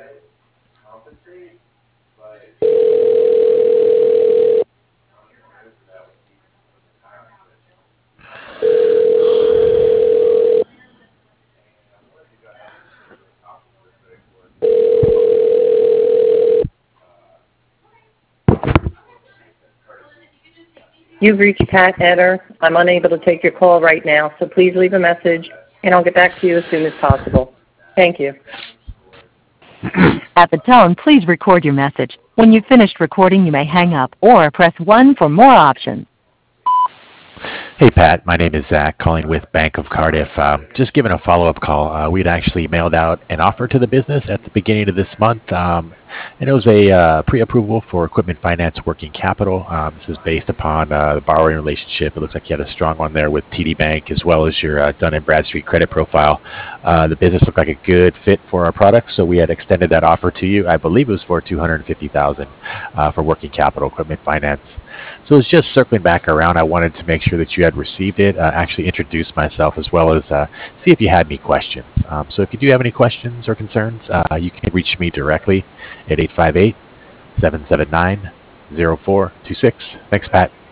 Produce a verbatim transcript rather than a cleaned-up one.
You've reached Pat Eder. I'm unable to take your call right now, so please leave a message, and I'll get back to you as soon as possible. Thank you. At the tone, please record your message. When you've finished recording, you may hang up or press one for more options. Hey, Pat. My name is Zach, calling with Bank of Cardiff. Um, just giving a follow-up call. Uh, we'd actually mailed out an offer to the business at the beginning of this month, um, and it was a uh, pre-approval for equipment finance working capital. Um, this is based upon uh, the borrowing relationship. It looks like you had a strong one there with T D Bank, as well as your uh, Dun and Bradstreet credit profile. Uh, the business looked like a good fit for our product, so we had extended that offer to you. I believe it was for two hundred fifty thousand dollars uh, for working capital equipment finance. So it's just circling back around. I wanted to make sure that you had received it, uh, actually introduce myself, as well as uh, see if you had any questions. Um, so if you do have any questions or concerns, uh, you can reach me directly at eight five eight, seven seven nine, zero four two six. Thanks, Pat.